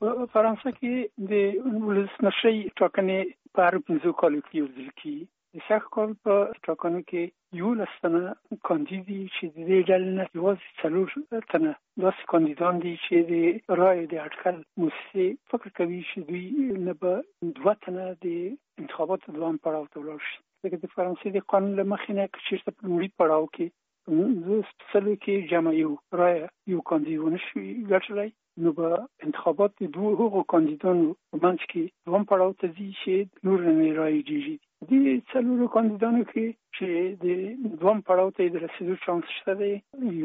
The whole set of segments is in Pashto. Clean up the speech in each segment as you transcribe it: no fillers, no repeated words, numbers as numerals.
فرانسه کې د ولسمشرۍ ټاکنې په هر 5 کالو کې یو ځل کېږي. د سږ کال په ټاکنو کې 11 تنه کاندید دي چې د دې ډلې نه یوازې 4 تنه داسې کاندیدان دي چې د رایې د اټکل موسسې فکر کوي چې دوی نه به 2 تنه د انتخاباتو دوام پړاو ته ولاړ شي. ځکه د فرانسې د قانون له مخې نه که چېرته په لومړي پړاو کې زه سپڅلو کې جمع یو رایه یو کاندید ونه شي ګټلی، نو به انتخابات د 2 هغو کاندیدانو په منځ کې دوام پړاو ته ځي چې نور نه رایې ډېرې دي. د 4 کاندیدانو کې چې د دوام پړاو ته د رسیدو چانس شته دی،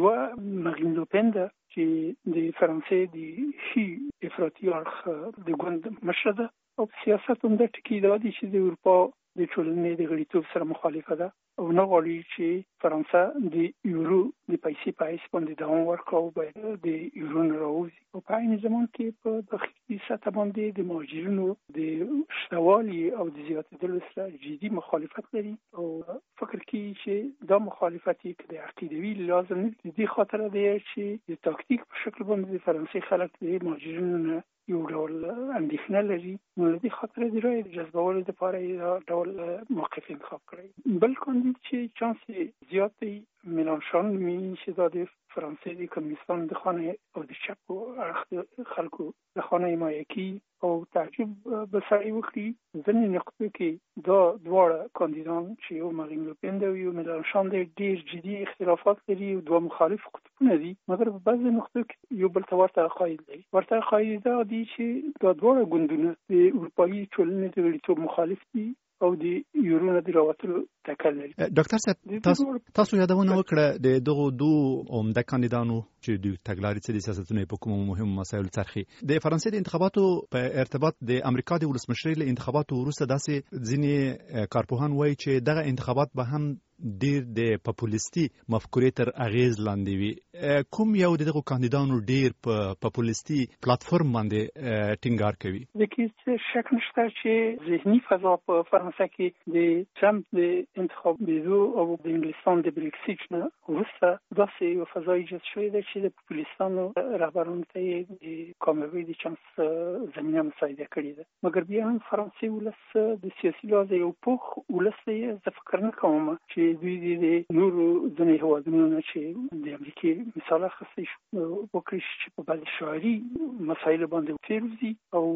یوه مارین لوپن ده چې د فرانسې د ښي افراطي اړخ د ګوند مشره ده، او په سیاست همدا ټکي دا دي چې د اروپا د ټولنې د غړیتوب سره مخالفه ده او نه غواړي چې فرانسه د یورو د پیسې په حیث باندې دوام ورکړي او باید د یورو نه راوځي. او په عین زمان کې په داخلي سطح باندې د مهاجرینو د شتوالي او د زیاتېدلو سره جدي مخالفت لري او فکر کوي چې دا مخالفت یې د عقیدوي لازم نه دي. دې خاطر دی چې د تاکتیک په شکل باندې د فرانسې خلک د مهاجرینو نه یو ډول اندېښنه لري، نو له دې خاطر د رایې د جذبولو لپاره یې ډول موقف انتخاب کړی. بل کاندید چې چانس یې زیات دی میلانشون نومېږي چې دا د فرانسې د کمونیستانو د خانه او د چپ اړخ د خلکو د خانه حمایه کوي او تعجب به سړی وکړي ځینې نقطو کې دا دواړه کاندیدان چې یو مارین لوپن دی او یو میلانشون دی ډېر جدي اختلافات لري او 2 مخالف قطبونه دي، مګر په بعضې نقطو کې یو بل ته ورته عقاید لري. ورته عقاید دا دي چې دا دواړه ګوندونه د اروپایي ټولنې د غړیتوب مخالف دي او د یورو نه د راوتلو تکل لري. ډاکټر صاحب تاسو یادونه وکړه د دغو 2 عمده کاندیدانو چې د تګلارې څخه د سیاستونو په کومو مهمو مسایلو څرخي. د فرانسې د انتخاباتو په ارتباط د امریکا د ولسمشرۍ له انتخاباتو وروسته داسې ځینې کارپوهان وایي چې دغه انتخابات به هم ډیر د پاپولیستي مفکورې تر اغیز لاندې وي. کوم یو دغه کاندیدانو ډیر په پاپولیستي پلاتفورم باندې ټینګار کوي؟ د کې شک نشته چې ذهني فضا په فرانسه کې د ټرمپ د انتخابېدو او د انګلستان د بریکسیټ نه وروسته داسې یو فضا ایجاد شوې ده چې د پاپولیستانو رهبرانو ته یې د کامیابۍ د چانس زمینه مساعده کړې ده. مګر بیا هم فرانسې ولس د سیاسي لحاظه یو پوخ ولس دی. زه فکر نه کوم چې دوی د نورو ځینې هېوادونو نه چې د امریکې مثال اخیستی وکړي چې په بعضې شعري مسایلو باندې تېروځي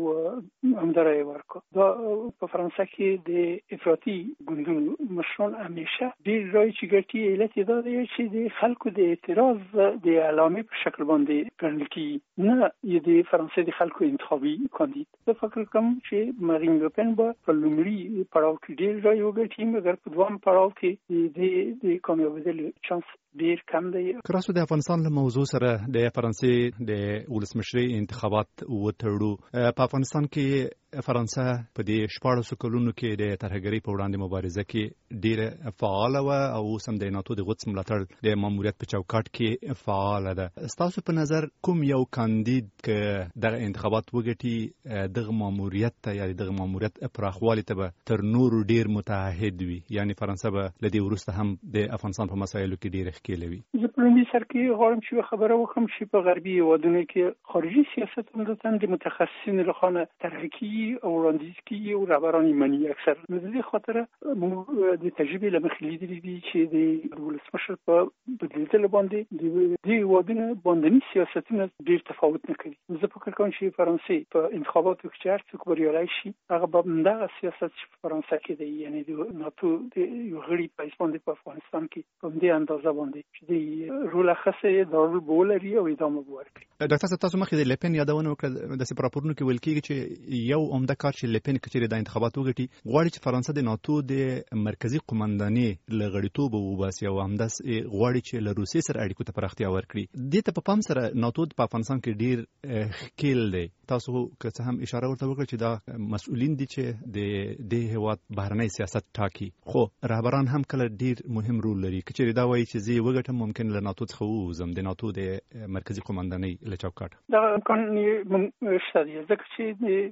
او همدا رایې ورکړه. دا په فرانسه کې د افراطي ګوندونو مشران همیشه ډېر رایې چې ګټي علت یې دا دی چې د خلکو د اعتراض د علامې په شکل باندې ګڼل کېږي، نه یې د فرانسې د خلکو انتخابي کاندید. زه فکر کوم چې مارین لوپن به په لومړي پړاو کې ډېر رایې وګټي، مګر په دوام پړاو کې د کامیابېدلو چانس ډیر کم دی. کراسو د افغانستان له موضوع سره د فرانسې د ولسمشرۍ انتخابات وتړو. په افغانستان کې فرانسه په دې 14 کلونو کې د ترهګرۍ په وړاندې مبارزه کې ډیره فعاله و او اوس هم د ناتو د غوڅ ملاتړ د ماموریت په چوکاټ کې فعاله ده. ستاسو په نظر کوم یو کاندید که دغه انتخابات وګټي دغه ماموریت ته یا دغه ماموریت پراخوالي ته به تر نورو ډیر متحد وي، یعنی فرانسه به له دې وروسته هم د افغانستان په مسایلو کې ډیر ښکېلوي؟ زه په لومړي سر کې غواړم چې خبره وکړم چې په غربي هېوادونو کې خارجي سیاست عمدتاً د متخصصینو لخوا طرح کېږي او وړاندیز کېږي او رهبران یې مني اکثر. نو د دې خاطره موږ د تجربې له مخې لیدلي دي چې د ولسمشر په بدلېدلو باندې د دې هېوادونو باندني سیاستونه ډېر تفاوت نه کوي. زه فکر کوم چې فرانسې په انتخاباتو کې چې هر څوک بریالی شي هغه به همدغه سیاست چې په فرانسه کې دی، یعنی د ناتو د یو غړي په حیث باندې په افغانستان کې په همدې اندازه باندې چې د رول اخیستی دارول به ولري او ادامه به ورکړي. ډاکټر صاحب تاسو مخکې د لپن یادونه وکړه. داسې په راپورونو کې ویل کېږي چې یو عمده کار چې لپن که چېرې دا انتخابات وګټي غواړي چې فرانسه د ناتو د مرکزي قمندانۍ له غړیتوبه وباسي او همداسې غواړي چې له روسیې سره اړیکو ته پراختیا ورکړي. دې ته په پام سره ناتو په افغانستان کې ډېر ښکېل دی. تاسو که څه هم اشاره ورته وکړه چې دا مسؤلین دي چې د دې هېواد بهرنی سیاست ټاکي، خو رهبران هم کله ډېر مهم رول لري. که چېرې دا وایي چې زه یې وګټم ممکن له ناتو څخه ووځم د ناتو د مرکزي قمندانۍ له چوکاټه. دا امکان شته دی ځکه چې د فرانسې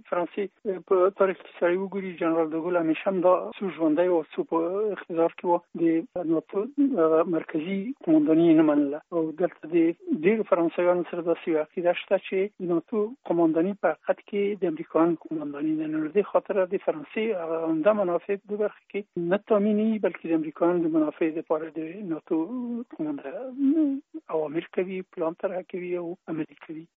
چې په تاریخ کې سړی وګوري جنرال دوګل همیشه هم دا څو ژوندی او څو په اقتدار کې و د ناتو مرکزی قومانداني نه منله او دلته د ډېرو فرانسویانو سره داسې عقیده شته چې د ناتو قومانداني په حقیقت کې د امریکایانو قومانداني نه نو د خاطر د فرانسې عمده منافع په برخه کې نه تامینی بلکې د امریکایانو د منافع لپاره د ناتو قوماندان اوامر کوي پلان طرح کوي او عملي کوي.